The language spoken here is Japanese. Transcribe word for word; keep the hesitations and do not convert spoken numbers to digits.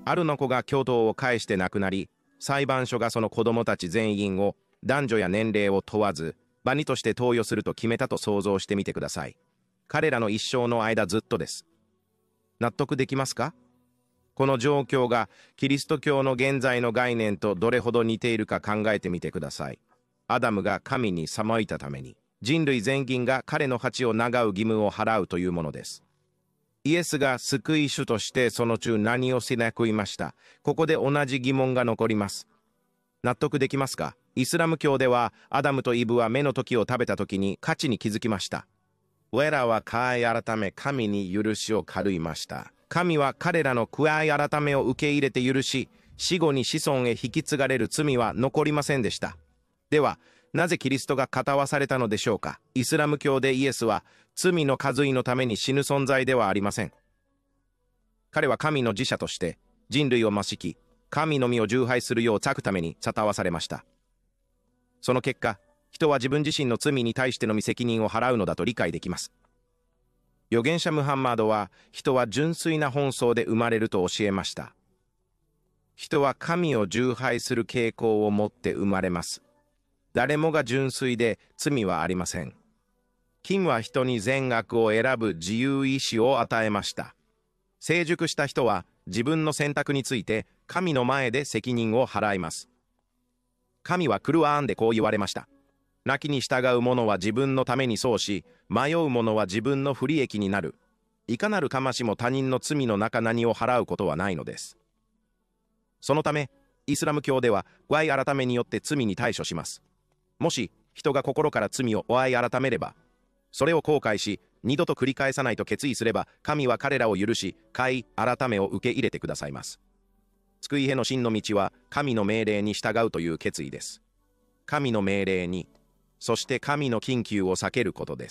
あるの子が教頭を介して亡くなり、裁判所がその子供たち全員を男女や年齢を問わず、場にとして投与すると決めたと想像してみてください。彼らの一生の間ずっとです。納得できますか？この状況がキリスト教の現在の概念とどれほど似ているか考えてみてください。アダムが神に背いたために、人類全員が彼の鉢を永う義務を払うというものです。イエスが救い主としてその中何をしなくいました。ここで同じ疑問が残ります。納得できますか？イスラム教ではアダムとイブは芽の時を食べた時に価値に気づきました。我らは悔い改め神に許しを借りました。神は彼らの悔い改めを受け入れて許し、死後に子孫へ引き継がれる罪は残りませんでした。では、なぜキリストが語わされたのでしょうか？イスラム教でイエスは罪の数いのために死ぬ存在ではありません。彼は神の使者として人類を増しき、神の実を従配するよう割くために伝わされました。その結果、人は自分自身の罪に対してのみ責任を払うのだと理解できます。預言者ムハンマドは人は純粋な本相で生まれると教えました。人は神を従配する傾向を持って生まれます。誰もが純粋で罪はありません。金は人に善悪を選ぶ自由意志を与えました。成熟した人は自分の選択について神の前で責任を払います。神はクルアーンでこう言われました。亡きに従う者は自分のためにそうし、迷う者は自分の不利益になる。いかなる魂も他人の罪の中何を払うことはないのです。そのため、イスラム教では悔い改めによって罪に対処します。もし人が心から罪を悔い改めれば、それを後悔し、二度と繰り返さないと決意すれば、神は彼らを許し、悔い改めを受け入れてくださいます。救いへの真の道は、神の命令に従うという決意です。神の命令に、そして神の緊急を避けることです。